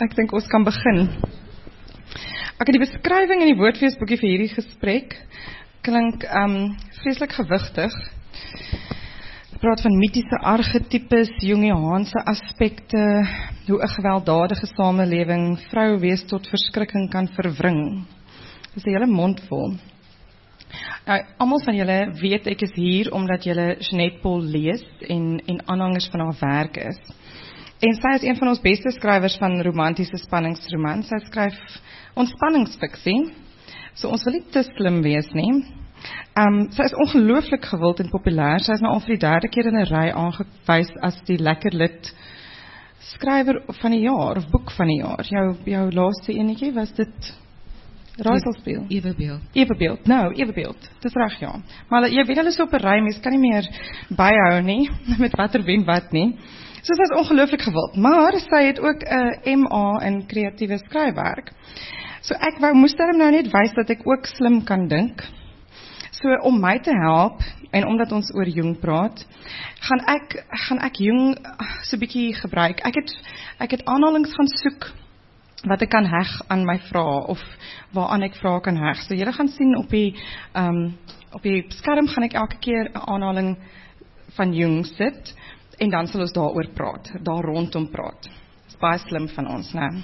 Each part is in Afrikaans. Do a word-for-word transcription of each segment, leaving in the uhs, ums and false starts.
ek dink ons kan begin. Ek die beskrywing in die woordfeesboekie vir hierdie gesprek klink um, vreeslik gewigtig. Ek praat van mythiese archetypes, Jungiaanse aspekte, hoe 'n gewelddadige samelewing vrou wees tot verskrikking kan verwring. Dis 'n hele mond vol. Nou, almal van julle weet ek is hier omdat julle Jeanette Paul lees en, en aanhangers van haar werk is. En sy is een van ons beste skrywers van romantiese spanningsromans. Sy skryf ontspanningsfiksie, so ons wil nie te slim wees nie. Um, sy is ongelooflik gewild en populêr. Sy is nou al vir die derde keer in 'n ry aangewys as die lekker lit skrywer van die jaar, of boek van die jaar. Jou, jou laaste enetjie, was dit Raaiselspel? Ewebeeld. Ewebeeld, nou, Ewebeeld, dis reg, ja. Maar jy weet, hulle is op 'n ry, mens kan nie meer byhou nie, met watter wen wat nie. So sy is ongelooflik gewild, maar sy het ook 'n M A in kreatiewe skryfwerk. So ek wou moes daarom nou net wys dat ek ook slim kan dink. So om my te help, en omdat ons oor Jung praat, gaan ek, gaan ek Jung so 'n bietjie gebruik. Ek het, ek het aanhalings gaan soek, wat ek kan heg aan my vrae, of waaraan ek vrae kan heg. So julle gaan sien op die, um, op die skerm gaan ek elke keer 'n aanhaling van Jung sit, en dan sal ons daaroor praat, daar rondom praat. Dit is baie slim van ons, né?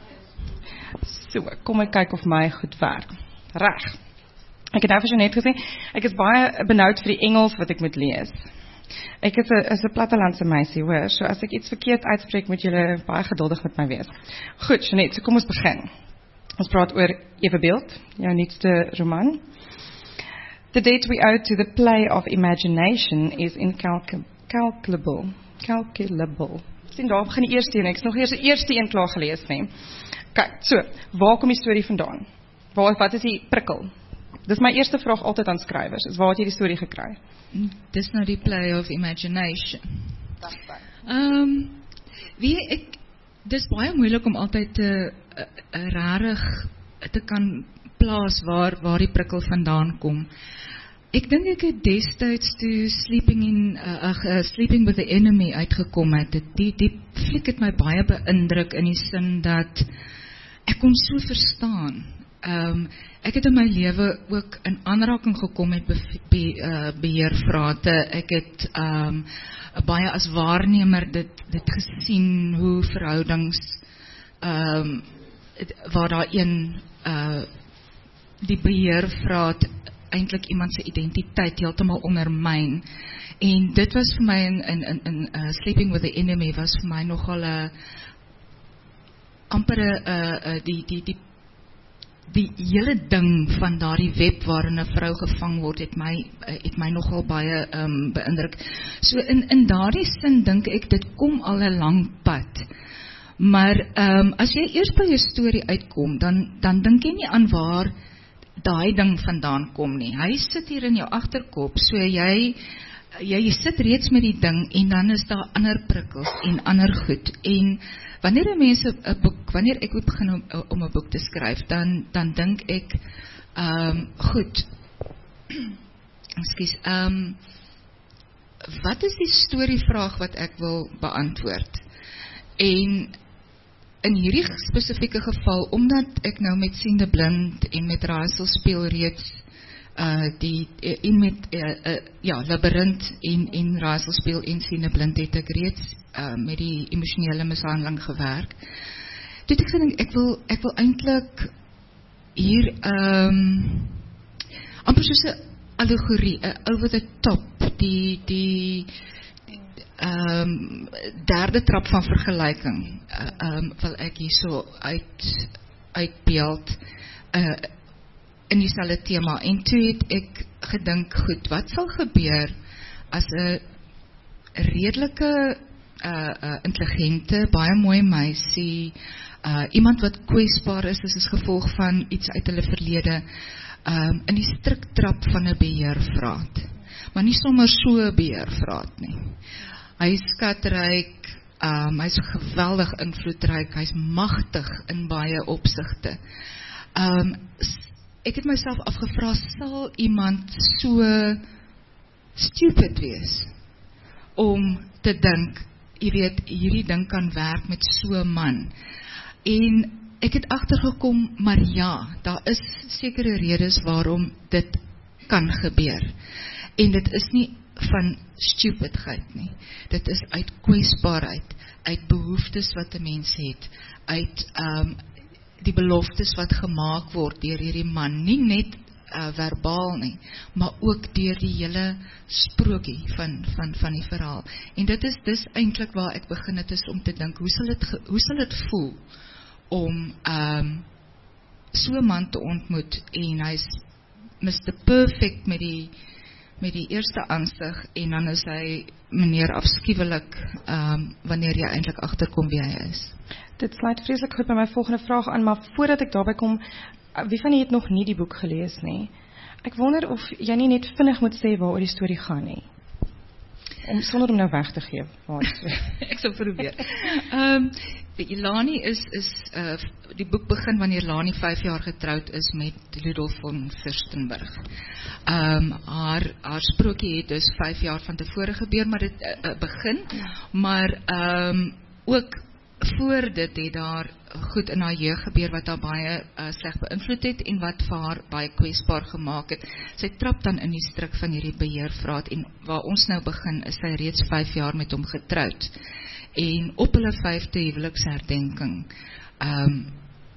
So, kom ek kyk of my goed werk. Reg. Ek het nou vir Jeanette gesê, ek is baie benoud vir die Engels wat ek moet lees. Ek is 'n is 'n plattelandse meisie, hoor, so as ek iets verkeerd uitspreek, moet julle baie geduldig met my wees. Goed, Jeanette, so kom ons begin. Ons praat oor Ewebeeld, jou nuutste roman. The debt we owe to the play of imagination is incalculable. Calculable. Sien, daar begin die eerste een, ek is nog eers die eerste een klaar gelees, nie. Kyk, so, waar kom die storie vandaan? Waar, wat is die prikkel? Dis my eerste vraag altyd aan skrywers, is waar het jy die storie gekry? Dis nou die play of imagination. Um, wie ek, dis baie moeilik om altyd te uh, rarig te kan plaas waar, waar die prikkel vandaan kom. Ek dink ek het destyds toe Sleeping in uh, uh, Sleeping with the Enemy uitgekom het. Die, die fliek het my baie beïndruk in die sin dat ek kon so verstaan. Um, ek het in my lewe ook in aanraking gekom met be, be, uh, beheervrate. Ek het um, baie as waarnemer dit, dit gesien hoe verhoudings um, waar daar een uh, die beheervraat eintlik iemand se identiteit heeltemal ondermyn. En dit was vir my in, in, in, in uh, Sleeping with the Enemy was vir my nogal 'n amper 'n uh, uh, die die die die hele ding van daardie web waarin 'n vrou gevang word, het my het my nogal baie um, beïndruk. So in in daardie sin dink ek dit kom al 'n lang pad. Maar um, as jy eers by jou storie uitkom, dan dan dink jy nie aan waar daai ding vandaan kom nie. Hy sit hier in jou agterkop, so jy jy sit reeds met die ding en dan is daar ander prikkels en ander goed. En wanneer 'n mens 'n boek, wanneer ek begin om, om 'n boek te skryf, dan dan dink ek, ehm um, goed. Ekskuus, ehm um, wat is die storievraag wat ek wil beantwoord? En in hierdie spesifieke geval, omdat ek nou met Siende Blind en met Raaiselspel reeds uh, die en met uh, uh, ja, Labirint en en Raaiselspel en Siende Blind het ek reeds uh, met die emosionele mishandeling gewerk. Dit ek gedink ek wil ek wil eintlik hier ehm um, amper soos 'n allegorie, uh, over the top, die die Um, derde trap van vergelyking uh, um, wil ek hier so uit, uitbeeld uh, in dieselfde tema. En toe het ek gedink, goed, wat sal gebeur as 'n redelike uh, uh, intelligente, baie mooi meisie, uh, iemand wat kwesbaar is as as gevolg van iets uit hulle verlede, um, in die striktrap van 'n beheervraat, maar nie sommer so 'n beheervraat nie. Hy is skatryk, um, hy is geweldig invloedryk, hy is magtig in baie opsigte. Um, ek het myself afgevra, sal iemand so stupid wees om te dink, jy weet, hierdie ding kan werk met so 'n man. En ek het agtergekom, maar ja, daar is sekere redes waarom dit kan gebeur. En dit is nie van stupidheid nie. Dit is uit kwesbaarheid, uit behoeftes wat 'n mens het, uit um, die beloftes wat gemaak word deur hierdie man, nie net uh, verbaal nie, maar ook deur die hele sprokie van, van, van die verhaal. En dit is dis eintlik waar ek begin het is om te dink, hoe sal dit, hoe sal dit voel om um, so 'n man te ontmoet, en hy's mister Perfect met die met die eerste aansig, en dan is hy meneer afskuwelik, um, wanneer jy eintlik agterkom wie hy is. Dit sluit vreeslik goed by my volgende vraag aan, maar voordat ek daarby kom, wie van julle het nog nie die boek gelees nie? Ek wonder of jy nie net vinnig moet sê waaroor die storie gaan nie. Om, sonder om nou weg te gee. Ek sal probeer. Um, Lani is, is uh, die boek begin wanneer Lani vyf jaar getroud is met Ludolf von Fürstenberg. Um, haar, haar sprokie het dus vyf jaar van tevore gebeur, maar dit uh, begin, maar um, ook voor dit het daar goed in haar jeug gebeur wat haar baie uh, sleg beïnvloed het en wat vir haar baie kwesbaar gemaak het. Sy trap dan in die stryk van hierdie beheervraat, en waar ons nou begin is sy reeds vyf jaar met hom getroud. En op hulle vyfde huweliksherdenking um,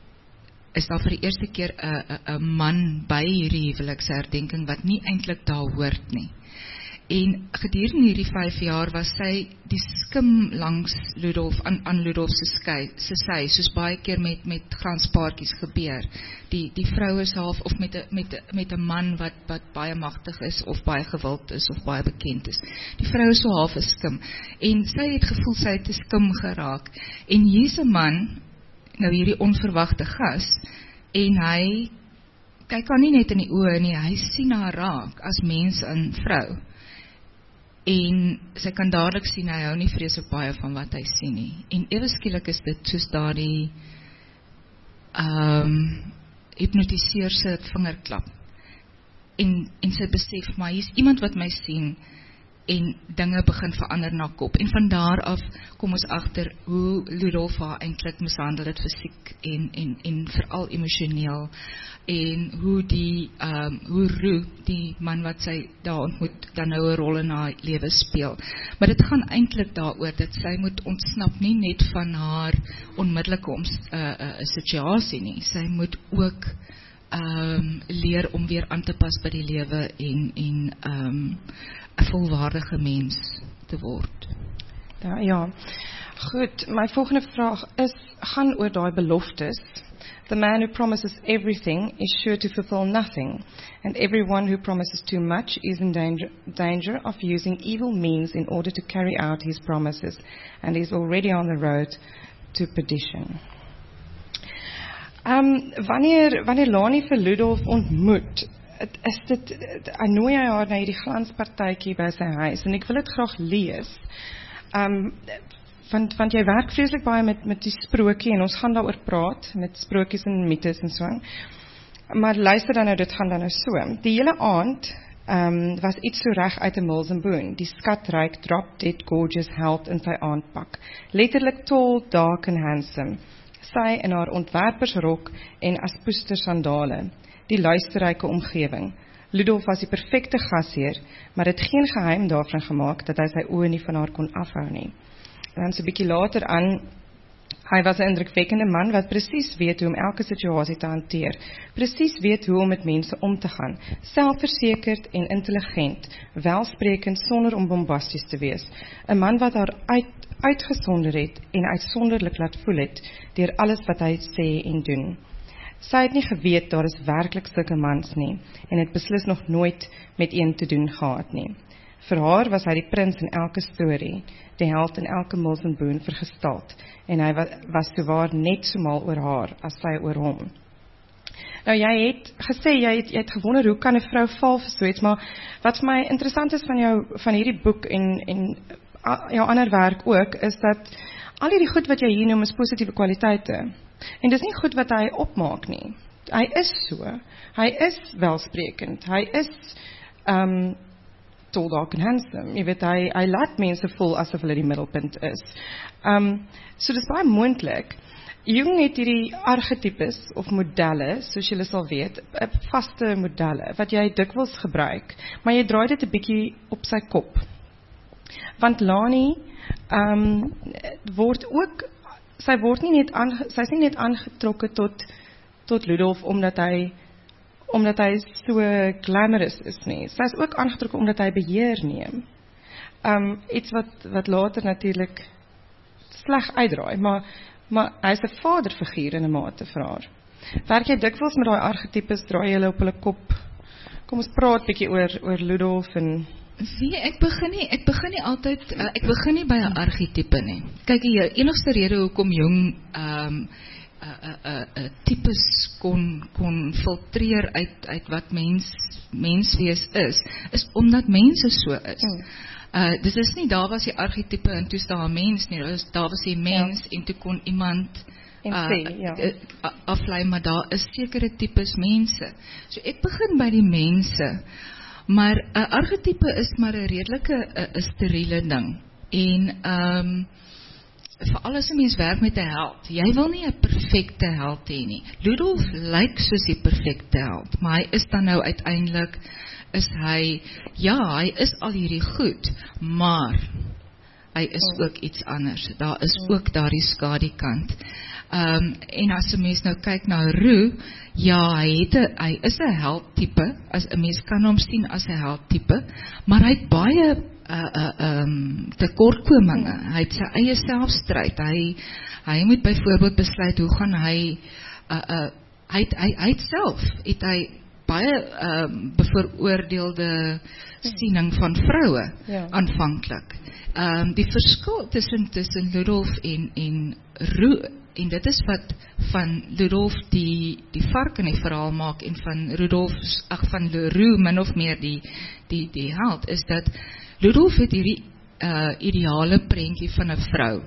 is daar vir die eerste keer 'n man by hierdie huweliksherdenking wat nie eintlik daar hoort nie. En gedurende hierdie vyf jaar was sy die skim langs Ludolf, aan, aan Ludolf se skei, se sy, soos baie keer met, met glanspaartjies gebeur. Die, die vrou is half, of met 'n met, met 'n man wat, wat baie magtig is, of baie gewild is, of baie bekend is. Die vrou is so half 'n skim. En sy het gevoel sy het 'n skim geraak. En hier's 'n man, nou hierdie onverwagte gas, en hy kyk haar nie net in die oë nie, hy sien haar raak as mens en vrou. En sy kan dadelik sien, hy hou nie vreeslik baie van wat hy sien nie. En ewe skielik is dit soos daardie um, hypnotiseer sy vingerklap. En, en sy besef, maar hier is iemand wat my sien, en dinge begin verander na kop. En van daar af kom ons agter hoe Ludolf haar eintlik mishandel het fisiek en, en, en veral emosioneel. En hoe die, um, hoe Roo, die man wat sy daar ontmoet, dan nou 'n rol in haar lewe speel. Maar dit gaan eintlik daaroor dat sy moet ontsnap nie net van haar onmiddellike uh, uh, situasie nie. Sy moet ook um, leer om weer aan te pas by die lewe en, en um, 'n volwaardige mens te word. Ja, ja. Goed, my volgende vraag is, gaan oor daai beloftes. The man who promises everything is sure to fulfill nothing, and everyone who promises too much is in danger, danger of using evil means in order to carry out his promises, and is already on the road to perdition. Um, wanneer, wanneer Lani vir Ludolf ontmoet, is dit, hy nooi hy haar na hierdie glanspartytjie by sy huis, en ek wil dit graag lees, um, want, want jy werk vreeslik baie met, met die sprokie, en ons gaan daaroor praat, met sprokies en mythes en so, maar luister dan nou, dit gaan dan nou so, die hele aand um, was iets so reg uit 'n Mills and Boon, die skatryk, drop dead gorgeous held in sy aandpak, letterlik tall, dark and handsome, sy in haar ontwerpersrok en aspoester sandale, die luisterryke omgewing. Ludolf was die perfekte gasheer, maar het geen geheim daarvan gemaak dat hy sy oë nie van haar kon afhou nie. En dan so 'n bietjie later aan, hy was 'n indrukwekkende man wat presies weet hoe om elke situasie te hanteer, presies weet hoe om met mense om te gaan, selfversekerd en intelligent, welsprekend sonder om bombasties te wees, 'n man wat haar uit, uitgesonder het en uitsonderlik laat voel het deur alles wat hy sê en doen. Sy het nie geweet daar is werklik sulke mans nie, en het beslis nog nooit met een te doen gehad nie. Vir haar was hy die prins in elke storie, die held in elke Mills and Boon vergestald, en hy was, was sowaar net so mal oor haar, as sy oor hom. Nou jy het gesê, jy het, jy het gewonder, hoe kan 'n vrou val vir so iets, maar wat vir my interessant is van jou, van hierdie boek, en, en jou ander werk ook, is dat al hierdie goed wat jy hier noem is positiewe kwaliteite, en dis nie goed wat hy opmaak nie. Hy is so, hy is welsprekend, hy is um, tall, dark and handsome, jy weet, hy, hy laat mense voel asof hulle die middelpunt is. Um, so dis baie moontlik. Jung het hierdie archetypes of modelle, soos julle sal weet, vaste modelle wat jy dikwels gebruik, maar jy draai dit 'n bietjie op sy kop. Want Lani um, word ook, sy word nie net aange, sy is nie net aangetrokke tot tot Ludolf omdat hy omdat hy so glamorous is nie. Sy is ook aangetrokke omdat hy beheer neem. Um, iets wat wat later natuurlik sleg uitdraai, maar maar hy is 'n vaderfiguur in 'n mate vir haar. Werk jy dikwels met daai archetypes, draai julle op hulle kop? Kom ons praat bietjie oor oor Ludolf en Nee, ek begin nie, ek begin nie altyd, uh, ek begin nie by 'n archetype nie. Kyk, die enigste rede hoekom Jung um, uh, uh, uh, uh, tipes kon, kon filtreer uit, uit wat mens, menswees is, is omdat mense so is. Mm. Uh, dis is nie, daar was die archetype en toe staan 'n mens nie, dus daar was die mens ja. En toe kon iemand uh, see, ja. uh, aflei, maar daar is sekere tipes mense. So ek begin by die mense, maar 'n uh, archetype is maar 'n redelike uh, steriele ding. En um, veral as 'n mens werk met 'n held, jy wil nie 'n perfekte held hê nie. Ludolf lyk soos die perfekte held, maar hy is dan nou uiteindelik is hy, ja, hy is al hierdie goed, maar hy is oh. ook iets anders. Daar is oh. ook daardie skadukant. Um, en as 'n mens nou kyk na Roo, ja, hy, het a, hy is 'n heldtipe, as 'n mens kan hom sien as 'n heldtipe, maar hy het baie uh, uh, um, tekortkominge. Oh. Hy het sy eie selfstryd. Hy, hy moet byvoorbeeld besluit hoe gaan hy, uh, uh, hy, hy, hy het self, het hy baie um, bevooroordeelde siening van vroue ja. aanvanklik. Um, die verskil tussen tussen Ludolf en en Roo, en dit is wat van Ludolf die die vark in die verhaal maak en van Rudolf, ag van Roo min of meer die die die held, is dat Ludolf het hierdie uh, ideale prentjie van 'n vrou.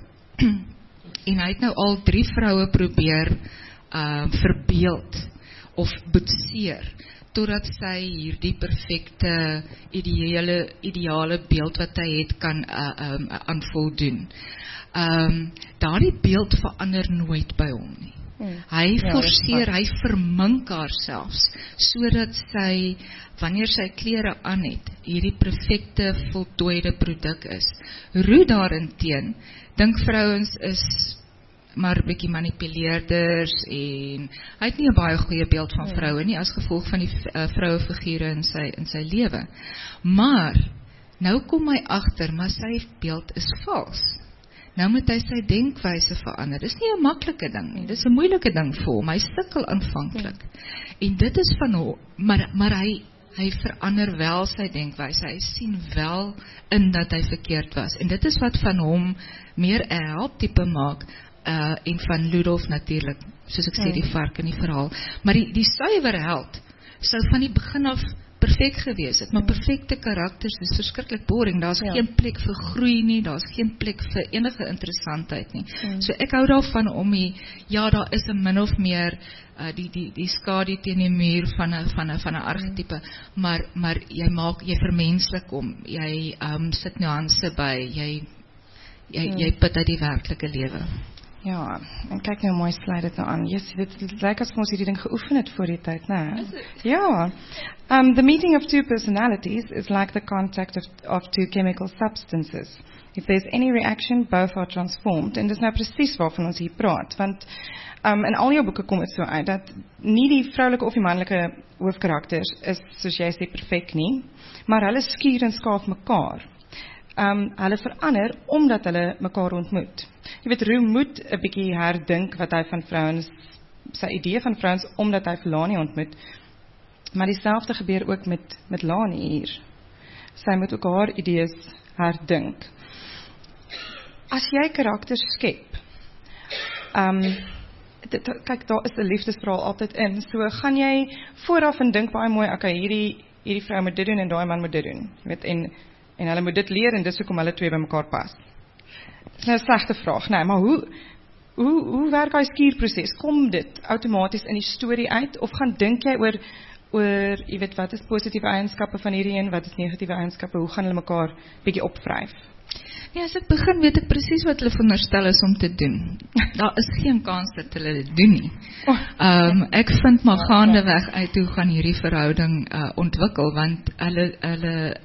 En hy het nou al drie vroue probeer uh, verbeeld of boetseer, totdat sy hierdie perfekte ideale, ideale beeld wat hy het kan uh, um, aan voldoen. Um, daardie beeld verander nooit by hom nie. Hmm. Hy ja, forceer, hy vermink haar selfs, sodat sy, wanneer sy klere aan het, hierdie perfekte voltooide produk is. Roo daarenteen, dink vrouens is maar 'n bietjie manipuleerders en hy het nie 'n baie goeie beeld van vroue nie as gevolg van die uh, vrouefigure in sy in sy lewe. Maar nou kom hy agter, maar sy beeld is vals. Nou moet hy sy denkwyse verander. Dis nie 'n maklike ding nie. Dis 'n moeilike ding vir hom. Hy sukkel aanvanklik. Ja. En dit is van hom, maar maar hy hy verander wel sy denkwyse. Hy sien wel in dat hy verkeerd was. En dit is wat van hom meer 'n heldtipe maak. Uh, en van Ludolf natuurlik, soos ek sê, die vark in die verhaal. Maar die, die suiwer held sou van die begin af perfek gewees het, maar perfekte karakters is verskriklik boring. Daar's ja. geen plek vir groei nie, daar's geen plek vir enige interessantheid nie. Mm. So ek hou daarvan om die, ja, daar is 'n min of meer uh, die die die skadu teen die muur van 'n van 'n van 'n archetype, mm. maar maar jy maak jy vermenslik hom. Jy um, sit nuance by, jy jy mm. jy put uit die werklike lewe. Ja, en kyk nou mooi slide dit nou aan. Yes, dit, dit lyk asof ons hierdie ding geoefen het voor die tyd, né? Ja. Um, the meeting of two personalities is like the contact of, of two chemical substances. If there's any reaction, both are transformed. En dis nou presies waarvan ons hier praat, want um, in al jou boeke kom dit so uit, dat nie die vroulike of die manlike hoofkarakters is, soos jy sê, perfek nie, maar hulle skuur en skaaf mekaar. Um, hulle verander omdat hulle mekaar ontmoet. Jy weet, Roo moet 'n bietjie herdink wat hy van vrouens, sy idee van vrouens, omdat hy vir Lani ontmoet. Maar dieselfde gebeur ook met, met Lani hier. Sy moet ook haar idees herdink. As jy karakters skep, um, dit, kyk, daar is 'n liefdesverhaal altyd in, so gaan jy vooraf en dink baie mooi, okay, hierdie, hierdie vrou moet dit doen en daai man moet dit doen. Jy weet, en En hulle moet dit leer en dis hoekom hulle twee by mekaar pas. Dit is nou 'n slegte vraag, nee, maar hoe hoe hoe werk daai skuurproses? Kom dit outomaties in die storie uit of gaan dink jy oor oor, jy weet, wat is positiewe eienskappe van hierdie een, wat is negatiewe eienskappe? Hoe gaan hulle mekaar bietjie opvryf? Ja, as ek begin weet ek presies wat hulle veronderstel is om te doen. daar is geen kans dat hulle dit doen nie. Um, ek vind maar gaandeweg uit hoe gaan hierdie verhouding uh, ontwikkel, want hulle, hulle,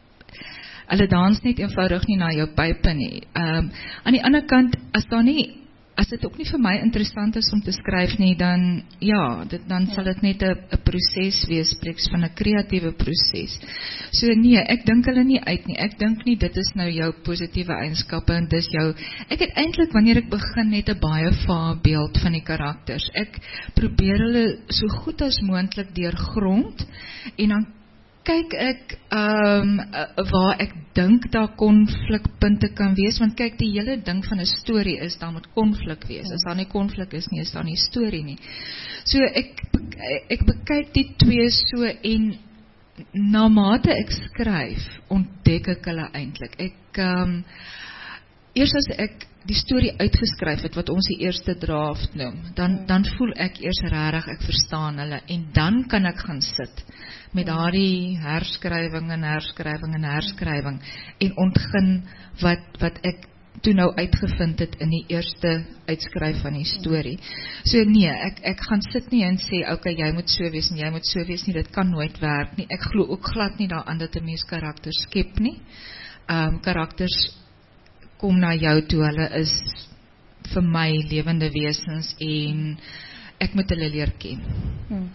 hulle dans net eenvoudig nie na jou pype nie. Um, aan die ander kant, as daar nie, as dit ook nie vir my interessant is om te skryf nie, dan, ja, dit, dan sal dit net 'n proses wees, spreeks van 'n kreatiewe proses. So nee, ek dink hulle nie uit nie, ek dink nie dit is nou jou positiewe eienskappe, en dis jou, ek het eintlik, wanneer ek begin, net 'n baie vaar beeld van die karakters. Ek probeer hulle so goed as moontlik deurgrond, en dan kyk ek um, waar ek dink daar konflikpunte kan wees, want kyk, die hele ding van 'n storie is, daar moet konflik wees. As daar nie konflik is nie, is daar nie storie nie. So ek, ek bekyk die twee so, en na mate ek skryf, ontdek ek hulle eintlik. Ek, um, eers as ek die storie uitgeskryf het, wat ons die eerste draft noem, dan, dan voel ek eers regtig, ek verstaan hulle, en dan kan ek gaan sit, met daardie herskrywing en herskrywing en herskrywing, en ontgin wat, wat ek toe nou uitgevind het in die eerste uitskryf van die storie. So nee, ek, ek gaan sit nie en sê, ok, jy moet so wees en jy moet so wees nie, dit kan nooit werk nie. Ek glo ook glad nie daaraan dat 'n mens karakters skep nie. Um, karakters kom na jou toe, hulle is vir my lewende wesens, en ek moet hulle leer ken. Hmm.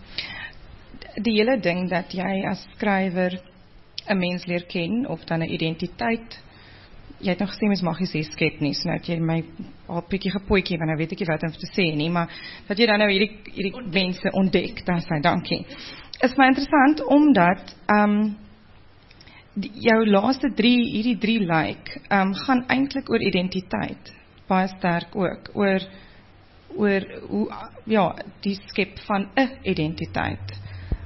Die hele ding dat jy as skrywer 'n mens leer ken, of dan 'n identiteit, jy het nog gesê, mens mag nie sê skep nie, so nou het jy my al bietjie gepootjie, want nou weet ek nie wat om te sê nie, maar dat jy dan nou hierdie, hierdie mense ontdek, dan sê, dankie. Is my interessant, omdat um, die, jou laaste drie, hierdie drie like, um, gaan eintlik oor identiteit, baie sterk ook, oor, oor hoe, ja, die skep van 'n identiteit.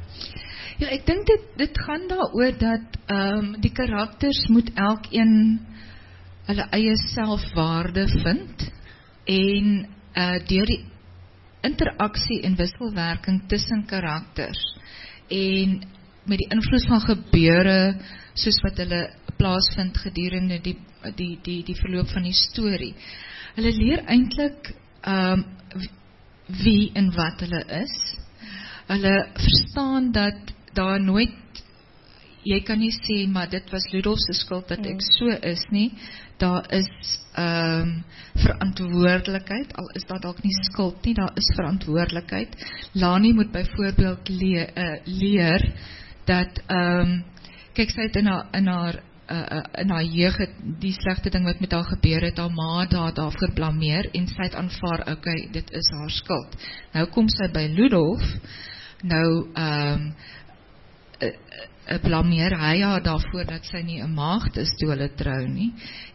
Ja, ek dink dit, dit gaan daaroor dat um, die karakters moet elkeen hulle eie selfwaarde vind, en uh, deur die interaksie en wisselwerking tussen karakters, en met die invloed van gebeure, soos wat hulle plaasvind gedurende die, die, die, die verloop van die storie. Hulle leer eintlik um, wie en wat hulle is. Hulle verstaan dat daar nooit, jy kan nie sê, maar dit was Ludolf se skuld dat ek so is nie. Daar is um, verantwoordelikheid, al is daar dalk nie skuld nie, daar is verantwoordelikheid. Lani moet byvoorbeeld leer, uh, leer dat, um, kyk, sy het in haar, in haar, uh, in haar jeug het die slegte ding wat met haar gebeur het, haar ma daar daarvoor blameer, en sy het aanvaar, ok, dit is haar skuld. Nou kom sy by Ludolf, nou, um, uh, uh, blameer hy haar daarvoor dat sy nie 'n maagd is toe hulle trou nie,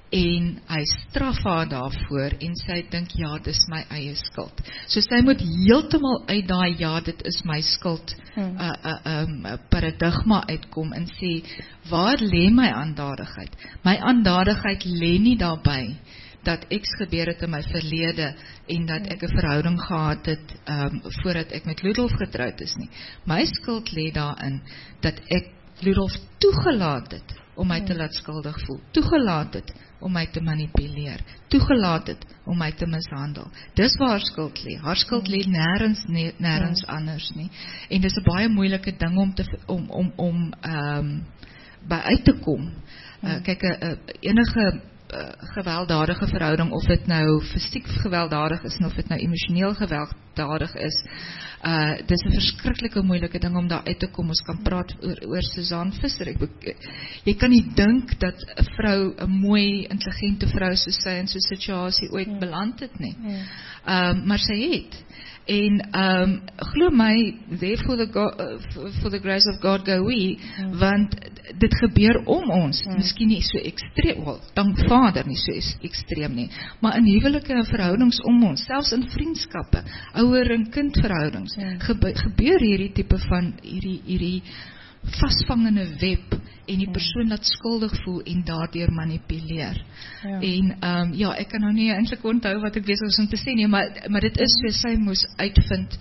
en hy straf haar daarvoor, en sy dink, ja, dit is my eie skuld. So sy moet heeltemal uit daai, ja, dit is my skuld, hmm. uh, uh, um, paradigma uitkom, en sê, waar lê my aandadigheid? My aandadigheid lê nie daarby, dat X gebeur het in my verlede, en dat ek 'n verhouding gehad het, um, voordat ek met Ludolf getroud is nie. My skuld lê daarin, dat ek Ludolf toegelaat het, om my te laat skuldig voel, toegelaat het, om my te manipuleer, toegelaat het, om my te mishandel. Dis waar haar skuld lê. Haar skuld lê nêrens, nêrens anders nie. En dis 'n baie moeilike ding om te, om, om, om um, by uit te kom. Uh, kyk, uh, enige uh, gewelddadige verhouding, of dit nou fisiek gewelddadig is, of dit nou emosioneel gewelddadig is, uh, dis 'n verskriklike moeilike ding om daar uit te kom. Ons kan praat oor, oor Suzanne Visser. Ek, jy kan nie dink dat 'n vrou, 'n mooi, intelligente vrou soos sy in so 'n situasie ooit ja. beland het nie. Ja. Um, maar sy het. En um, glo my, there for the, God, uh, for the grace of God go we, ja. want dit gebeur om ons, ja. miskien nie so ekstreem, wel, dank Vader nie so ekstreem nie, maar in huwelike en verhoudings om ons, selfs in vriendskappe, ouer en kindverhoudings, ja. gebe, gebeur hierdie tipe van, hierdie, hierdie vasvangende web, en die persoon laat skuldig voel, en daardeur manipuleer. Ja. En, um, ja, ek kan nou nie eintlik onthou wat ek besig was om te sê nie, maar, maar dit is so, sy moes uitvind,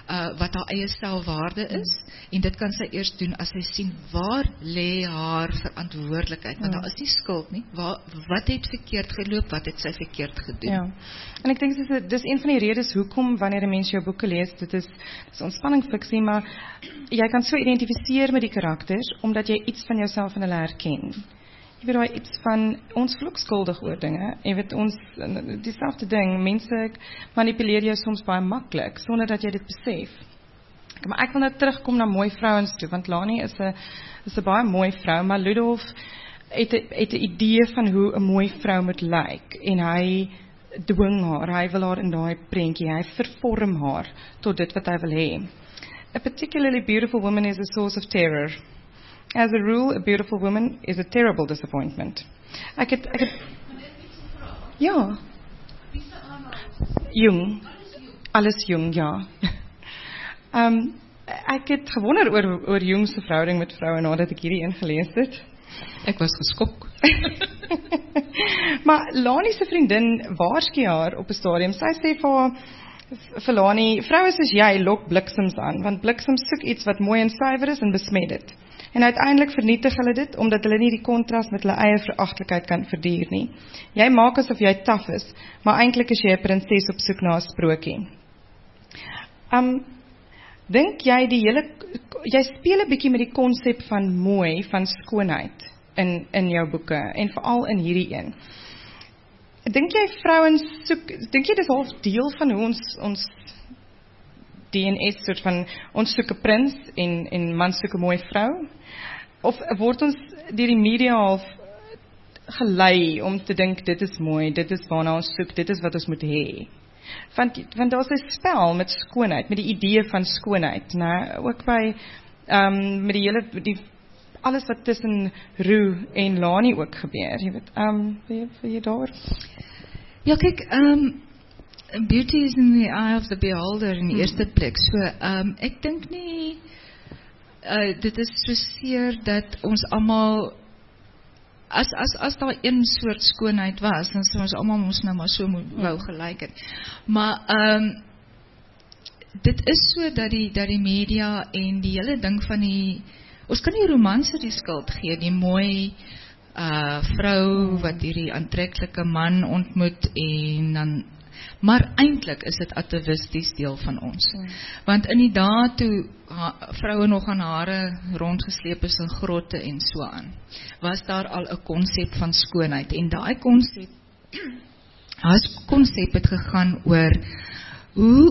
uh, wat haar eie selfwaarde is, en dit kan sy eers doen as sy sien, waar lê haar verantwoordelikheid, want Ja. daar is nie skuld nie, waar, wat het verkeerd geloop, wat het sy verkeerd gedoen. Ja, en ek dink dis dis een van die redes hoekom wanneer 'n mens jou boeke lees, dit is dis ontspanningsfiksie, maar jy kan so identifiseer met die karakters omdat jy iets van jouself in hulle herken. Jy weet daai iets van ons vloek skuldig oor dinge. Jy weet ons dieselfde ding, mense manipuleer jou soms baie maklik sonder dat jy dit besef. Maar ek wil nou terugkom na mooi vrouens toe, want Lani is 'n is 'n baie mooi vrou, maar Ludolf het 'n het 'n idee van hoe 'n mooi vrou moet lyk en hy dwing haar, hy wil haar in daai prentjie, hy vervorm haar tot dit wat hy wil hê. A particularly beautiful woman is a source of terror. As a rule, a beautiful woman is a terrible disappointment. Ek het ek het ja. Jung. Alles Jung, ja. um, ek het gewonder oor oor Jung se verhouding met vroue nadat ek hierdie ingelees het. Ek was geskok. Maar Lani se vriendin waarsku haar op 'n stadium. Sy sê vir haar, vir Lani, vroue soos jy lok bliksems aan, want bliksems soek iets wat mooi en suiwer is en besmet dit. En uiteindelik vernietig hulle dit, omdat hulle nie die kontras met hulle eie veragtelikheid kan verduur nie. Jy maak asof jy taaf is, maar eintlik is jy 'n prinses op soek na 'n sprokie. Um, dink jy die hele, jy speel 'n bietjie met die konsep van mooi, van skoonheid in in jou boeke en veral in hierdie een. Dink jy vrouens soek, dink jy dis half deel van hoe ons ons D N S soort van ons soek 'n prins en en man soek 'n mooi vrou? Of word ons deur die media half gelei om te dink dit is mooi, dit is waarna ons soek, dit is wat ons moet hê? Want want daar's 'n spel met skoonheid, met die idee van skoonheid, né? Ook by ehm um, met die hele die alles wat tussen Roo en Lani ook gebeur, jy weet. Ehm um, wil jy, jy daar? Ja, kyk, ehm um, beauty is in the eye of the beholder in die hmm. eerste plek. So, um, ek dink nie, uh, dit is so seer dat ons almal, as, as, as daar een soort skoonheid was, dan sou ons almal ons nou maar so moet, wou gelyk het. Maar, um, dit is so dat die, dat die media en die hele ding van die, ons kan die romanse die skuld gee, die mooi uh, vrou wat hierdie aantreklike man ontmoet en dan, maar eintlik is dit atavisties deel van ons. Hmm. Want in die dae toe ha, vroue nog aan hare rondgesleep is in grotte en so aan, was daar al 'n konsep van skoonheid en daai konsep daai konsep het gegaan oor hoe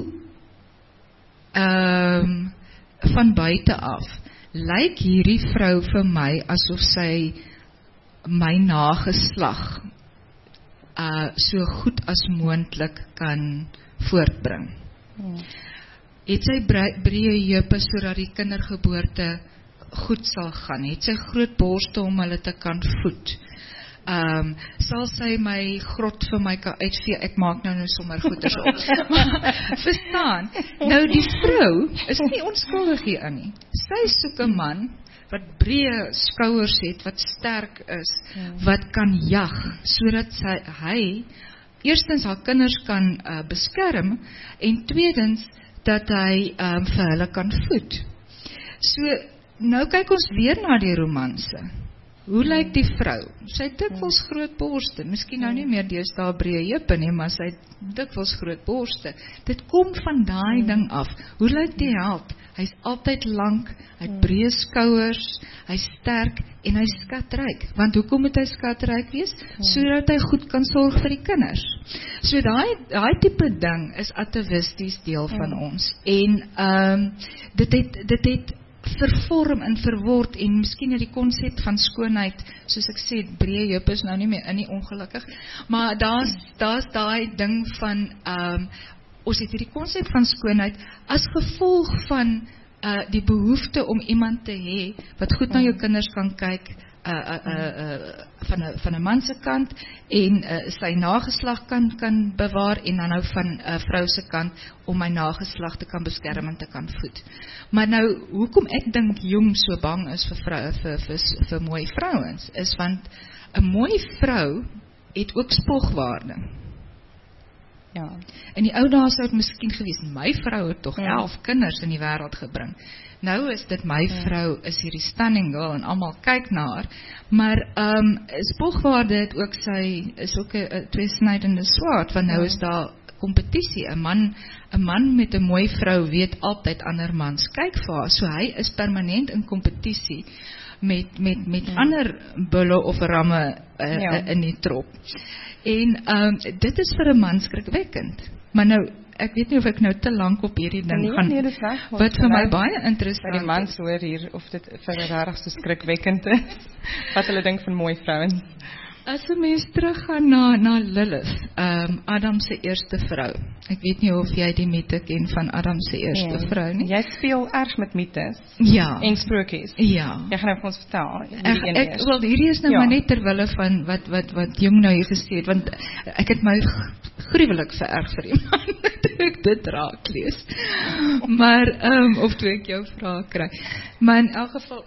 ehm um, van buite af lyk hierdie vrou vir my asof sy my nageslag Uh, so goed as moontlik kan voortbring. Hmm. Het sy breë heupe sodat die kindergeboorte goed sal gaan? Het sy groot borste om hulle te kan voed? Um, sal sy my grot vir my kan uitvee? Ek maak nou nou sommer goeders op. Maar, verstaan, nou die vrou is nie onskuldig hierin nie. Sy soek 'n man wat breë skouers het, wat sterk is, ja. wat kan jag, sodat sy, hy, eerstens haar kinders kan uh, beskerm, en tweedens, dat hy um, vir hulle kan voed. So, nou kyk ons weer na die romanse. Hoe ja. lyk die vrou? Sy het dikwels ja. groot borste, miskien nou nie meer deesdae breë heupe nie, maar sy het dikwels groot borste. Dit kom van daai ja. ding af. Hoe lyk die held? Hy's altyd lank, hy het breë skouers, hy's sterk en hy's skatryk. Want hoekom moet hy skatryk wees? Ja. Sodat hy goed kan sorg vir die kinders. So daai daai tipe ding is atavisties deel ja. van ons. En ehm um, dit het dit het vervorm en verword en miskien het die konsep van skoonheid, soos ek sê, breë heupe is nou nie meer in nie, ongelukkig, maar daar's daar's daai ding van um, ons het hierdie konsep van skoonheid as gevolg van uh, die behoefte om iemand te hê wat goed na jou kinders kan kyk, uh, uh, uh, uh, van 'n van 'n man se kant en uh, sy nageslag kan kan bewaar en dan nou van 'n uh, vrou se kant om my nageslag te kan beskerm en te kan voed. Maar nou hoekom ek dink Jung so bang is vir vroue vir vir vir mooi vrouens is want 'n mooi vrou het ook spogwaarde. Ja. In die ou dae sou dit miskien gewees, my vrou het tog Ja. elf kinders in die wêreld gebring. Nou is dit my vrou is hierdie stunning girl en almal kyk na haar. Maar ehm um, spogwaarde het ook sy is ook 'n tweesnydende swaard, want nou is daar kompetisie. 'n Man 'n man met 'n mooi vrou weet altyd ander mans kyk vir haar. So hy is permanent in kompetisie met met met ja. ander bulle of ramme uh, Ja. in die trop. En um, dit is vir 'n man skrikwekkend. Maar nou, ek weet nie of ek nou te lank op hierdie ding Nee, gaan, nee, dis reg. wat vir my Nou, baie By interessant die mans hoor hier, of dit vir regtig so skrikwekkend is, wat hulle dink van mooi vrouens. As 'n mens teruggaan na, na Lilith, um, Adam se eerste vrou. Ek weet nie of jy die mite ken van Adam se eerste Nee. vrou nie. Jy speel erg met mites Ja, en sprokies. ja. Jy gaan nou vir ons vertel. Ek, hierdie een ek, eers. wel, hierdie is nou Ja. maar net terwille van wat, wat, wat Jung nou hier gesê het, want ek het my gruwelik vererg vir iemand toe ek dit raak lees. Maar, um, of toe ek jou vraag kry. Maar in elk geval,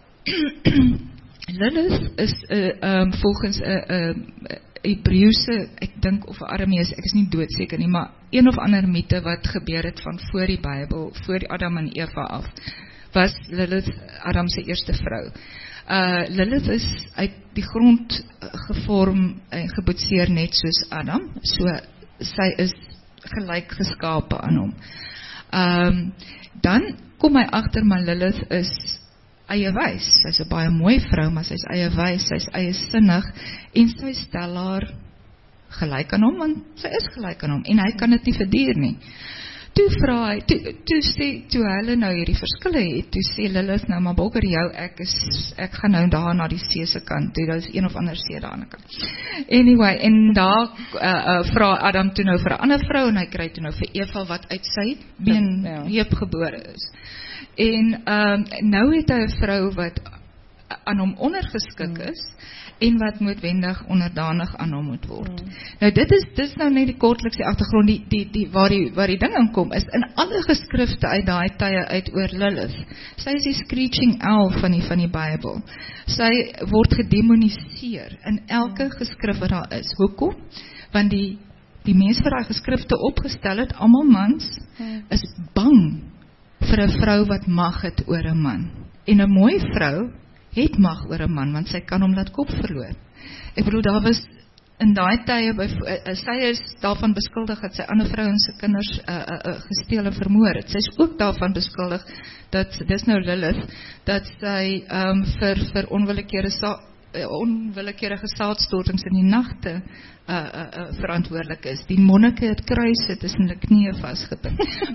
Lilith is uh, um, volgens 'n uh, uh, Hebreëse, ek dink of 'n Aramees, ek is nie doodseker nie, maar een of ander mite wat gebeur het van voor die Bybel, voor die Adam en Eva af, was Lilith Adam se eerste vrou. Uh, Lilith is uit die grond gevorm en geboetseer net soos Adam, so sy is gelyk geskape aan hom. Um, dan kom hy agter, maar Lilith is eie wys. Sy's 'n baie mooi vrou, maar sy's eie wys, sy's eie sinnig en sy stel haar gelyk aan hom, want sy is gelyk aan hom en hy kan dit nie verduur nie. Toe vra hy, toe, toe sê, toe hulle nou hierdie verskille het, toe sê Lilith nou, maar bokker jou, ek is, ek gaan nou daar na die see se kant toe, daar is een of ander see daar aan die kant. Anyway, en daar uh, uh, vra Adam toe nou vir 'n ander vrou, en hy kry toe nou vir Eva wat uit sy been Ja. heup gebore is. En um, nou het hy 'n vrou wat aan hom ondergeskik Hmm. is, en wat noodwendig onderdanig aan hom moet word. Hmm. Nou dit is dis nou net die kortlikste agtergrond, die die die waar die waar die ding inkom is in alle geskrifte uit daai tye uit oor Lilith. Sy is die screeching owl van die van die Bybel. Sy word gedemoniseer in elke geskrif wat daar is. Hoekom? Want die die mense wat daai geskrifte opgestel het, almal mans, Hmm. is bang vir 'n vrou wat mag het oor 'n man. En 'n mooi vrou het mag oor 'n man, want sy kan hom laat kop verloor. Ek bedoel, daar was in daai tye, uh, sy is daarvan beskuldig dat sy ander vrouens se kinders uh, uh, uh, gesteel en vermoor het. Sy is ook daarvan beskuldig dat, dis nou Lilith, dat sy um, vir, vir onwillekeurige sa uh, onwillekeurige saadstortings in die nagte uh, uh, uh, verantwoordelik is. Die monnike het kruise tussen hulle knieë vasgebind.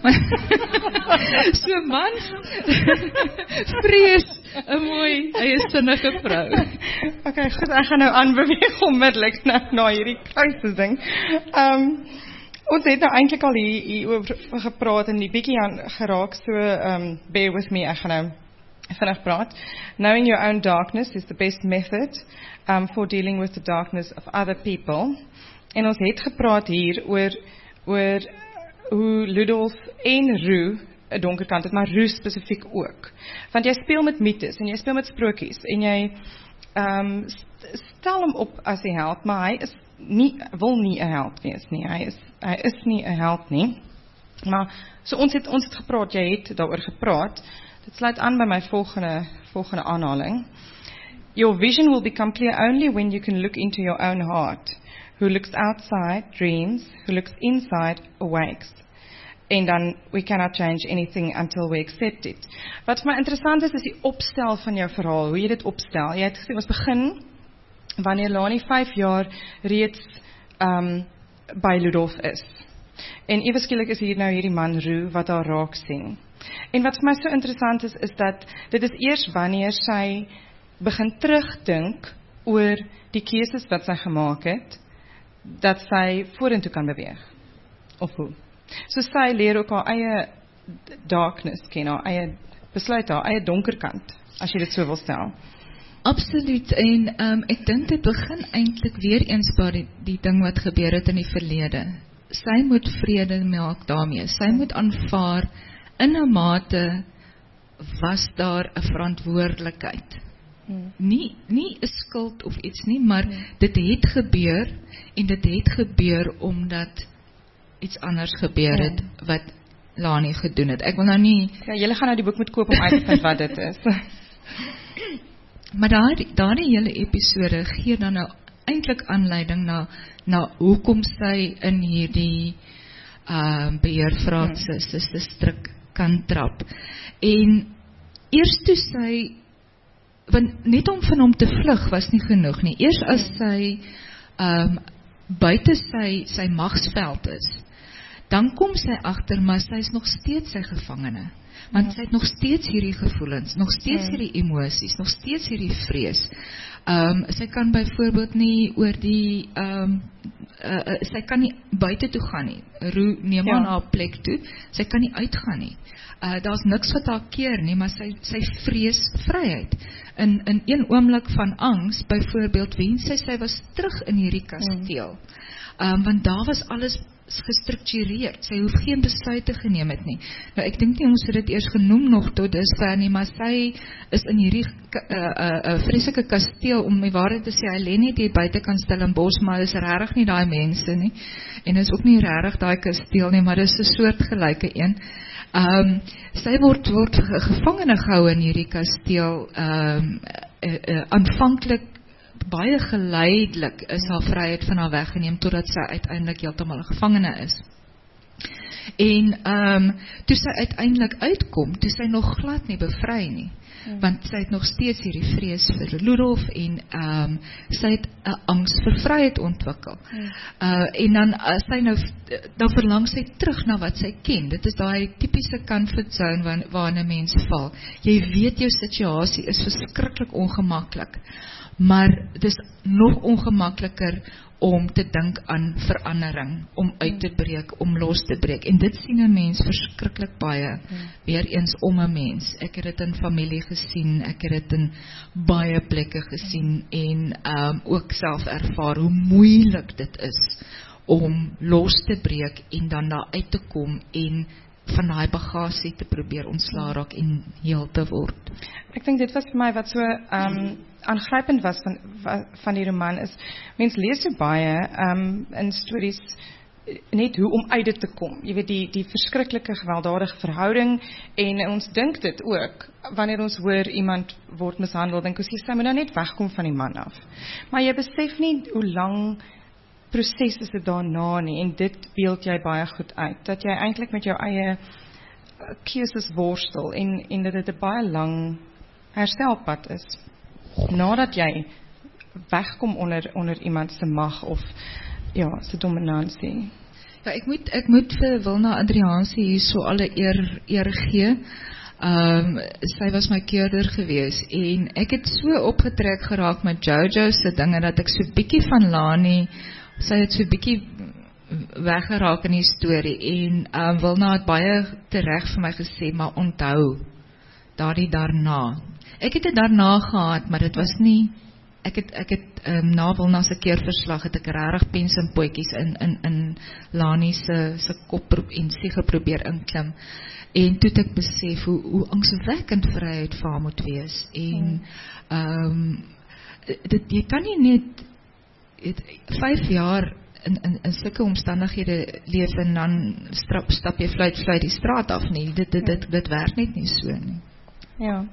So mans vrees 'n mooi eie sinnige vrou. Okay, goed, ek gaan nou aanbeweeg onmiddellik na, na hierdie kruises ding. Um, ons het nou eintlik al hier, hier oor gepraat en die bietjie aan geraak, so um, bear with me, ek gaan nou vinnig praat. Knowing your own darkness is the best method um, for dealing with the darkness of other people. En ons het gepraat hier oor, oor hoe Ludolf en Roo 'n donker kant het, maar Roo spesifiek ook. Want jy speel met mites en jy speel met sprokies en jy um, stel hom op as die held, maar hy is nie, wil nie 'n held wees nie. Hy is, hy is nie 'n held nie. Maar so ons het ons het gepraat, jy het daaroor gepraat. Dit sluit aan by my volgende volgende aanhaling. Your vision will become clear only when you can look into your own heart. Who looks outside dreams, who looks inside awakes. En dan, we cannot change anything until we accept it. Wat vir my interessant is, is die opstel van jou verhaal, hoe jy dit opstel. Jy het gesê, ons begin, wanneer Lani vyf jaar reeds um, by Ludolf is. En ewe skielik is hier nou hierdie man Roo, wat daar raak sien. En wat vir my so interessant is, is dat dit is eers wanneer sy begin terugdink oor die keuses wat sy gemaak het, dat sy vorentoe kan beweeg. Of hoe? So sy leer ook haar eie darkness ken, haar eie besluit, haar eie donker kant, as jy dit so wil stel. Absoluut, en um, ek dink dit begin eintlik weer eens by die, die ding wat gebeur het in die verlede. Sy moet vrede maak daarmee, sy moet aanvaar, in 'n mate was daar 'n verantwoordelikheid. Hmm. Nie, nie 'n skuld of iets nie, maar hmm. dit het gebeur, en dit het gebeur omdat iets anders gebeur het ja. wat Lani gedoen het. Ek wil nou nie... Ja, julle gaan nou die boek moet koop om uit te vind wat dit is. Maar daar, daar die hele episode gee dan nou eintlik aanleiding na, na hoekom sy in hierdie uh, beheervraat se se se strik kan trap. En eers toe sy, want net om van hom te vlug was nie genoeg nie. Eers as sy um, buite sy, sy magsveld is, dan kom sy agter, maar sy is nog steeds sy gevangene. Want sy het nog steeds hierdie gevoelens, nog steeds hierdie emosies, nog steeds hierdie vrees. Um, sy kan byvoorbeeld nie oor die, um, uh, uh, sy kan nie buite toe gaan nie. Roo neem aan ja. haar plek toe, sy kan nie uitgaan nie. Uh, Daar's niks wat haar keer nie, maar sy, sy vrees vryheid. In, in een oomblik van angs, byvoorbeeld, wens sy, sy was terug in hierdie kasteel. Um, want daar was alles gestruktureerd, sy hoef geen besluite geneem het nie. Nou ek dink nie ons het dit eers genoem nog tot dusver nie, maar sy is in hierdie uh, uh, uh, vreeslike kasteel, om my waarheid te sê, hy lê net hier buitekant Stellenbosch, maar is regtig nie daai mense nie, en is ook nie regtig daai kasteel nie, maar is 'n soort gelyke een. Um, sy word, word gevangene gehou in hierdie kasteel, um, uh, uh, aanvanklik baie geleidelik is haar vryheid van haar weggeneem, totdat sy uiteindelik heeltemal 'n gevangene is. En um, toe sy uiteindelik uitkom, toe sy nog glad nie bevry nie, hmm. want sy het nog steeds hierdie vrees vir Ludolf, en um, sy het 'n angs vir vryheid ontwikkel. Hmm. Uh, en dan, uh, sy nou, dan verlang sy terug na wat sy ken. Dit is daai tipiese comfort zone waar, waar 'n mens val. Jy weet jou situasie is verskriklik ongemaklik, maar het is nog ongemakliker om te dink aan verandering, om uit te breek, om los te breek. En dit sien 'n mens verskriklik baie, hmm. weer eens om 'n mens. Ek het dit in familie gesien, ek het dit in baie plekke gesien, en um, ook self ervaar hoe moeilik dit is om los te breek, en dan daar uit te kom, en van daai bagasie te probeer ontslaa raak en heel te word. Ek dink dit was vir my wat so um, aangrypend was van, van die roman is, mens lees so baie um, in stories net hoe om uit dit te kom. Jy weet, die, die verskriklike gewelddadige verhouding, en ons dink dit ook, wanneer ons hoor iemand word mishandel, dink ons, jy moet nou net wegkom van die man af. Maar jy besef nie hoe lang proses is dit daarna nie, en dit beeld jy baie goed uit, dat jy eintlik met jou eie keuses worstel, en, en dat dit 'n baie lang herstelpad is, nadat jy wegkom onder, onder iemand se mag, of ja, se dominansie. Ja, ek moet, ek moet vir Wilna Adriaanse hier so alle eer, eer gee. Um, sy was my keurder gewees, en ek het so opgetrek geraak met Jojo se dinge, dat ek so bietjie van Lani, sy het so bietjie weggeraak in die storie, en um, Wilna het baie tereg vir my gesê, maar onthou, daardie daarna. Ek het dit daarna gehad, maar dit was nie, ek het, ek het um, na Wilna se keerverslag, het ek regtig pens en pootjies in, in, in Lani se, se kop en siege probeer inklim, en toe het ek besef hoe, hoe angswekkend vryheid vir haar moet wees, en um, dit, jy kan nie net het, vijf jaar in, in, in sulke omstandighede leef, en dan strap, stap jy fluit, fluit die straat af nie, dit, dit, dit, dit werk net nie so nie. Ja.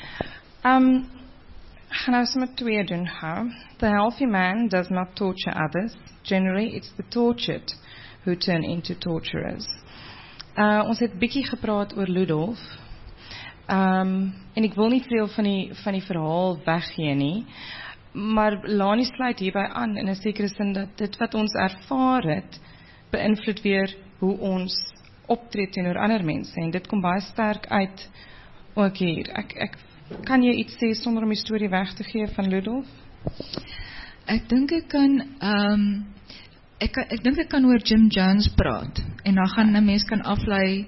Um, gaan nou sommer twee doen, huh? The healthy man does not torture others. Generally, it's the tortured who turn into torturers. Uh, ons het bietjie gepraat oor Ludolf. Um, en ek wil nie veel van die, van die verhaal weggee nie, maar Lani sluit hierby aan, in 'n sekere sin, dat dit wat ons ervaar het, beïnvloed weer hoe ons optree teenoor ander mense, en dit kom baie sterk uit ook hier. Ek, ek, kan jy iets sê sonder om die storie weg te gee van Ludolf? Ek dink ek kan, um, ek, ek dink ek kan oor Jim Jones praat, en dan gaan 'n mens kan aflei,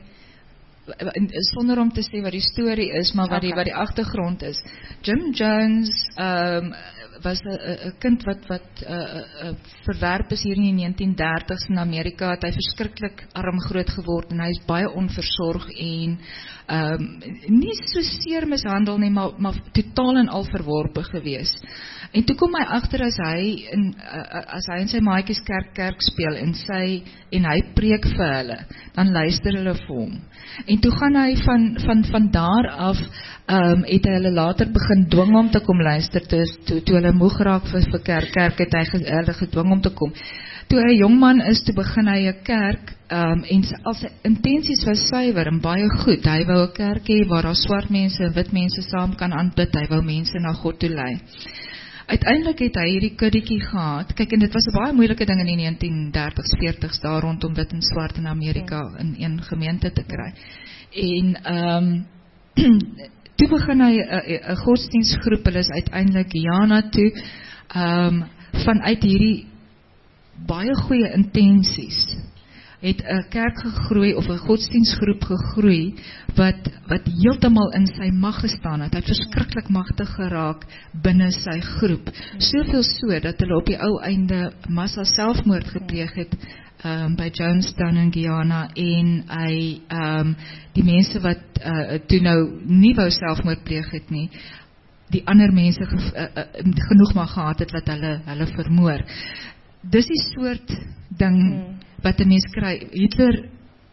sonder om te sê wat die storie is, maar wat die, wat die agtergrond is. Jim Jones um, was 'n kind wat wat uh, uh, verwerp is hier in die negentien dertigs in Amerika, het hy verskriklik arm groot geword en hy is baie onversorg en um, nie so seer mishandel nie, maar, maar totaal en al verworpe gewees. En toe kom hy agter as hy in uh, as hy in sy maatjies kerk kerk speel en sy en hy preek vir hulle, dan luister hulle vir hom. En toe gaan hy van van van daar af um, het hy hulle later begin dwing om te kom luister, toe, toe, toe hulle moeg raak vir, vir kerk, kerk het hy hulle gedwing om te kom. Toe hy 'n jong man is, toe begin hy 'n kerk, um, en al sy intensies was suiwer en baie goed. Hy wou 'n kerk hê waar daar swart mense en wit mense saam kan aanbid, hy wou mense na God toe lei. Uiteindelik het hy hierdie kuddetjie gehad, kyk, en dit was 'n baie moeilike ding in die negentien dertigs, veertigs, daar rondom wit en swart in Amerika in een gemeente te kry. En, um, toe begin hy 'n godsdienstgroep, hulle is uiteindelik Guyana toe, um, vanuit hierdie baie goeie intensies, het 'n kerk gegroei, of 'n godsdienstgroep gegroei, wat, wat heeltemal in sy mag gestaan het. Hy het verskriklik magtig geraak binne sy groep. Soveel so, dat hulle op die ou einde massa selfmoord gepleeg het, um, by Jonestown in Guyana, en hy, um, die mense wat uh, toe nou nie wou selfmoord pleeg het nie, die ander mense ge, uh, uh, genoeg maar gehad het, wat hulle, hulle vermoor. Dis die soort ding, hmm. wat 'n mens kry. Hitler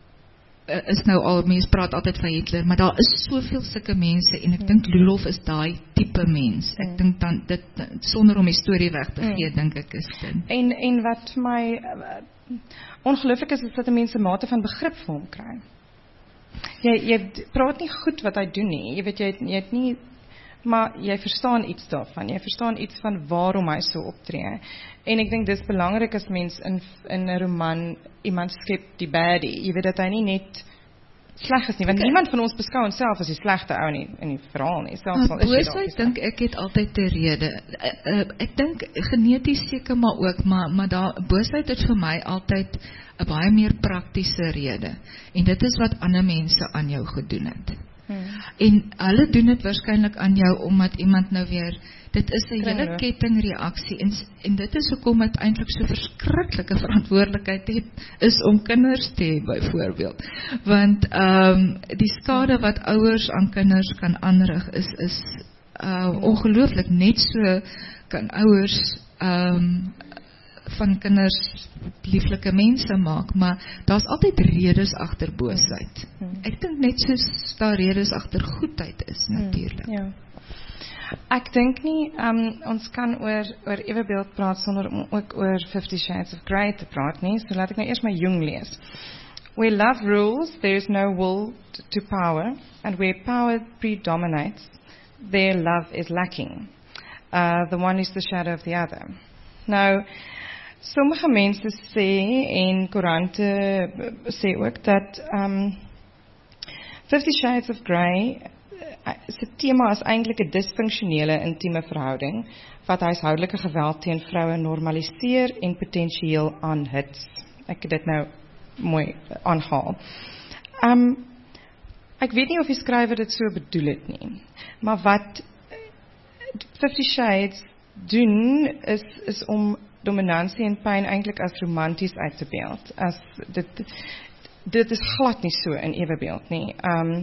uh, is nou al, mens praat altyd van Hitler, maar daar is soveel sulke mense, en ek hmm. dink Lulhoff is daai tipe mens. Ek hmm. dink dan, dit, sonder om die storie weg te gee, hmm. dink ek is dit. En, en wat my uh, ongelooflik is, is dat 'n mens 'n mate van begrip vir hom kry. Jy, jy praat nie goed wat hy doen nie, jy weet, jy, jy het nie, maar jy verstaan iets daarvan, jy verstaan iets van waarom hy so optree. En ek dink dis belangrik as mens in, in 'n roman iemand skep die baddie, jy weet dat hy nie net sleg is nie, want okay. niemand van ons beskou onsself as die slegte ou nie, in die verhaal nie. Boosheid dink ek het altyd 'n rede. Uh, uh, ek dink geneties seker maar ook, maar, maar daar, boosheid het vir my altyd 'n baie meer praktiese rede. En dit is wat ander mense aan jou gedoen het. Hmm. En hulle doen dit waarskynlik aan jou, omdat iemand nou weer, dit is 'n hele kettingreaksie, en, en dit is hoekom dit eintlik so verskriklike verantwoordelikheid het, is om kinders te hê, byvoorbeeld. Want um, die skade wat ouers aan kinders kan aanrig, is, is uh, ongelooflik. Net so kan ouers um, van kinders lieflike mense maak, maar daar's altyd redes agter boosheid. Hmm. Ek dink net soos daar redes agter goedheid is, natuurlik. Hmm, ja. Ek dink nie, um, ons kan oor, oor ewebeeld praat, sonder om ook oor Fifty Shades of Grey te praat nie, so laat ek nou eers my Jung lees. Where love rules, there is no will to power, and where power predominates, there love is lacking. Uh, the one is the shadow of the other. Nou, sommige mense sê, en koerante sê ook, dat um, Fifty Shades of Grey se tema is eintlik 'n disfunksionele intieme verhouding, wat huishoudelike geweld teen vroue normaliseer en potensieel aanhits. Ek het dit nou mooi aanhaal. Um, ek weet nie of die skrywer dit so bedoel het nie, maar wat Fifty Shades doen, is, is om dominansie en pyn eintlik as romanties uit te beeld. As dit, dit is glad nie so in ewebeeld nie. Um,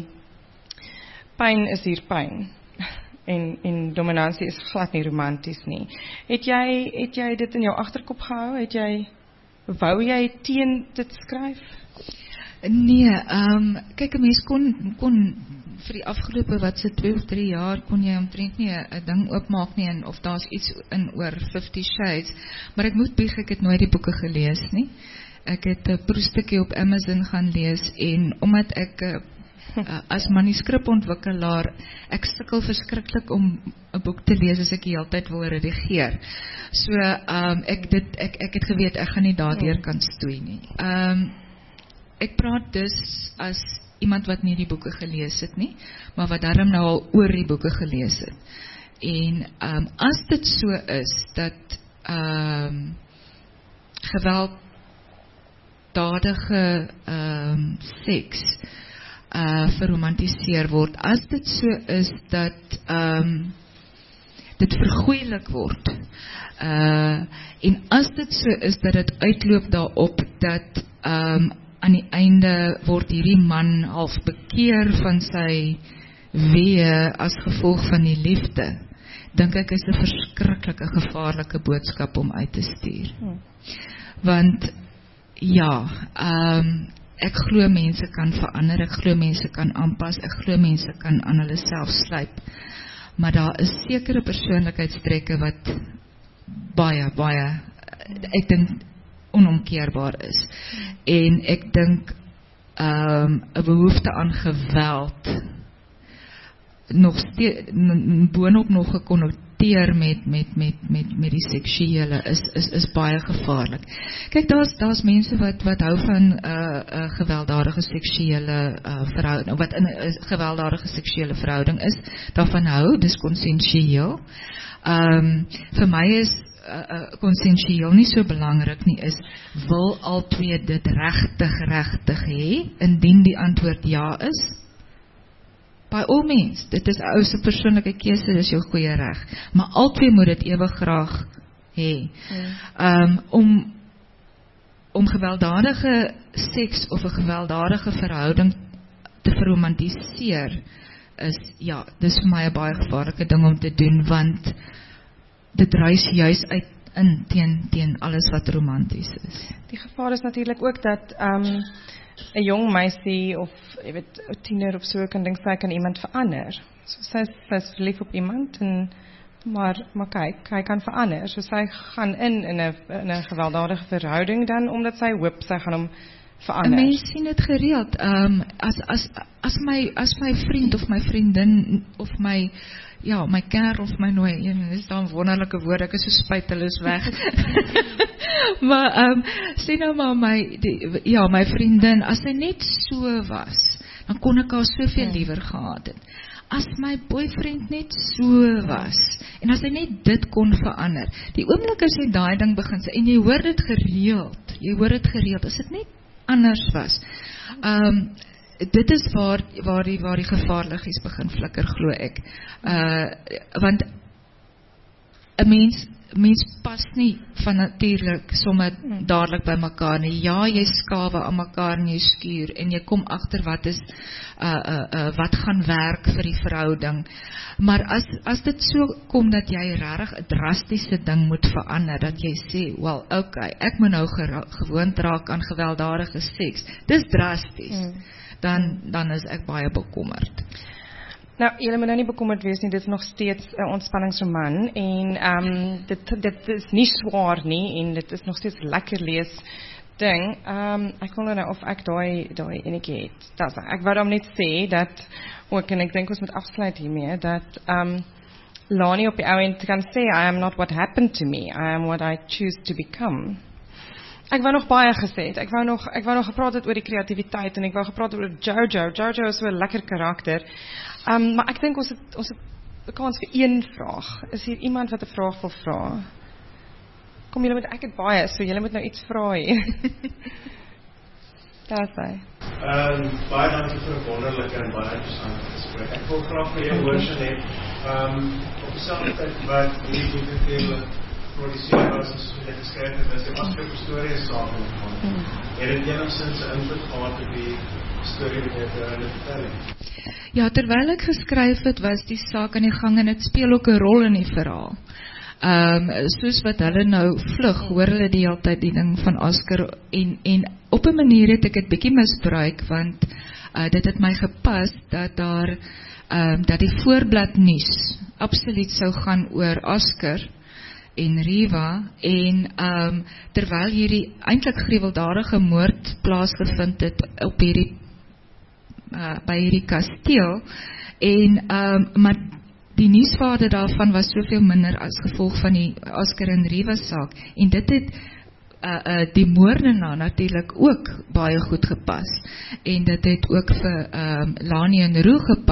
pyn is hier pyn. En, en dominansie is glad nie romanties nie. Het jy, het jy dit in jou agterkop gehou? Het jy, wou jy teen dit skryf? Nee, um, kyk, 'n mens kon, kon vir die afgelope, wat se twee of drie jaar, kon jy omtrent nie 'n ding oopmaak nie, en of daar's iets in oor Fifty Shades, maar ek moet bieg, ek het nooit die boeke gelees nie. Ek het 'n proestukkie op Amazon gaan lees, en omdat ek uh, as manuskripontwikkelaar, ek sukkel verskriklik om 'n boek te lees as ek die hele tyd wil redigeer. So, um, ek, dit, ek, ek het geweet, ek gaan nie daardeur kan stoei nie. Um, ek praat dus as iemand wat nie die boeke gelees het nie, maar wat daarom nou al oor die boeke gelees het. En um, as dit so is, dat um, gewelddadige um, seks uh, verromantiseer word, as dit so is, dat um, dit vergoeilik word. Uh, en as dit so is dat dit uitloop daarop dat um, aan die einde word hierdie man half bekeer van sy weë as gevolg van die liefde, dink ek is 'n verskriklike gevaarlike boodskap om uit te stuur. Hmm. Want ja, um, ek glo mense kan verander, ek glo mense kan aanpas, ek glo mense kan aan hulle self slyp, maar daar is sekere persoonlikheidstrekke wat baie, baie, ek dink onomkeerbaar is. En ek dink um, 'n behoefte aan geweld nog steeds boonop nog gekonnoteer met met met met met die seksuele is is is baie gevaarlik. Kyk, daar's daar's mense wat wat hou van 'n uh, uh, gewelddadige seksuele uh, verhouding, wat in 'n gewelddadige seksuele verhouding is, daarvan hou, dis konsensueel. Ehm um, vir my is konsensueel uh, uh, nie so belangrik nie, is wil albei dit regtig regtig hê, indien die antwoord ja is. By all means, dit is ou se persoonlike keuse, dis jou goeie reg, maar albei moet dit ewig graag hê. Ja. Um, om om gewelddadige seks of 'n gewelddadige verhouding te verromantiseer is, ja, dis vir my 'n baie gevaarlike ding om te doen, want dit reis juis uit in teen teen alles wat romanties is. Die gevaar is natuurlik ook dat um, 'n jong meisie of jy weet 'n tiener of so kan dink sy kan iemand verander. So sy is verlief op iemand en maar maar kyk, hy kan verander. So sy gaan in in 'n in 'n gewelddadige verhouding dan omdat sy hoop sy gaan hom verander. 'n Mens sien dit gereeld. Um, as as as my as my vriend of my vriendin of my ja, my kerel of my nooi, en dis dan wonderlike woorde, ek is so spyt, hulle is weg. maar, um, sê nou maar my, die, ja, my vriendin, as sy net so was, dan kon ek haar soveel liewer gehad het. As my boyfriend net so was, en as hy net dit kon verander, die oomblik as jy daai ding begin sê, en jy hoor dit gereeld, jy hoor dit gereeld, as dit net anders was, um, dit is waar, waar, die, waar die gevaarligies begin flikker, glo ek. Uh, want, 'n mens, mens pas nie van natuurlik sommer dadelik by mekaar nie. Ja, jy skawe aan mekaar in jou skuur, en jy kom agter wat is, uh, uh, uh, wat gaan werk vir die verhouding. Maar as, as dit so kom, dat jy regtig 'n drastiese ding moet verander, dat jy sê, wel, okay, ek moet nou gewoond raak aan gewelddadige seks, dis drasties. Hmm. Dan, dan is ek baie bekommerd. Nou, julle moet nou nie bekommerd wees nie, dit is nog steeds 'n ontspanningsroman, en um, dit, dit is nie swaar nie, en dit is nog steeds lekker lees ding. Um, ek wil nou of ek daai daai enetjie het. Das, ek wou dan net sê, dat, ook, en ek dink ons moet afsluit hiermee, dat um, Lani op die ou end kan sê, I am not what happened to me, I am what I choose to become. Ek wou nog baie gesê het, ek wou nog, ek wou nog gepraat het oor die kreatiwiteit, en ek wou gepraat het oor Jojo, Jojo is so 'n lekker karakter, um, maar ek dink ons het, ons het 'n kans vir een vraag. Is hier iemand wat 'n vraag wil vra? Kom julle moet, ek het baie, so julle moet nou iets vra hier. Daar is hy. Um, baie dankie vir 'n wonderlike en baie interessante gesprek. Ek wil graag vir jou hoor, Jeanette, um, op dieselfde tyd wat hierdie boeke veel produseer was, en soos jy geskryf het, is die aspek storie is saamgegaan. Hmm. Het dit enigszins 'n invloed gehad op die storie wat jy in die vertelling? Ja, terwyl ek geskryf het, was die saak aan die gang, en dit speel ook 'n rol in die verhaal. Um, soos wat hulle nou vlug, hoor hulle die hele tyd die ding van Oscar, en, en op 'n manier het ek dit bietjie misbruik, want uh, dit het my gepas, dat daar, um, dat die voorblad nuus absoluut sou gaan oor Oscar, en Riva, en um, terwyl hierdie eintlik gruweldadige moord plaasgevind het op hierdie uh, by hierdie kasteel, en um, maar die nuuswaarde daarvan was soveel minder as gevolg van die Oscar en Riva saak, en dit het uh, uh, die moordenaar natuurlik ook baie goed gepas, en dit het ook vir um, Lani en Roo gepas,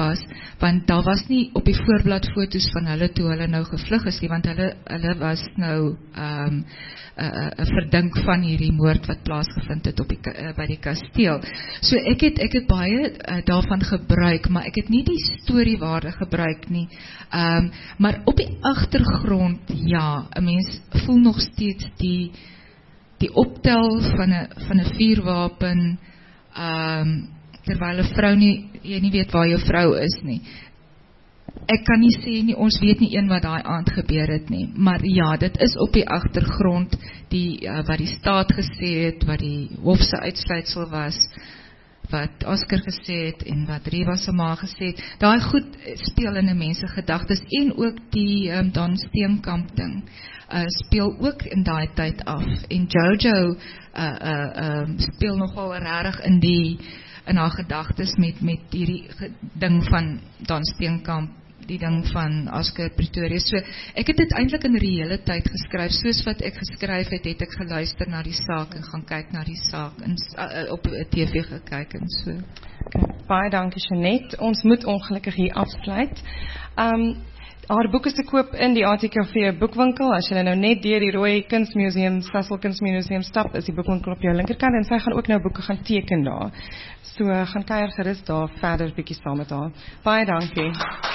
plaas, want daar was nie op die voorblad foto's van hulle toe hulle nou gevlug is nie, want hulle, hulle was nou um, uh, uh, verdink van hierdie moord wat plaasgevind het op die, uh, by die kasteel. So ek het, ek het baie uh, daarvan gebruik, maar ek het nie die storiewaarde gebruik nie. Um, maar op die agtergrond, ja, 'n mens voel nog steeds die die optel van 'n van 'n vuurwapen, um, terwyl 'n vrou nie, jy nie weet waar jou vrou is nie. Ek kan nie sê nie, ons weet nie een wat daai aand gebeur het nie, maar ja, dit is op die agtergrond, die, uh, wat die staat gesê het, wat die hof se uitsluitsel was, wat Oscar gesê het, en wat Riva se ma gesê het, daai goed speel in 'n mens se gedagtes, en ook die um, Don Steenkamp ding, uh, speel ook in daai tyd af, en Jojo uh, uh, um, speel nogal regtig in die in haar gedagtes met, met hierdie ding van Don Steenkamp, die ding van Oscar Pretoria. So, ek het dit eintlik in reële tyd geskryf, soos wat ek geskryf het, het ek geluister na die saak, en gaan kyk na die saak, en uh, op T V gekyk, en so. Okay, baie dankie Jeanette, ons moet ongelukkig hier afsluit. Um, Haar boek is te koop in die A T K V boekwinkel. As jy nou net deur die Rooi Kunsmuseum, Sasol Kunsmuseum stap, is die boekwinkel op jou linkerkant, en sy gaan ook nou boeke gaan teken daar. So gaan kuier gerus daar verder bietjie saam met haar. Baie dankie.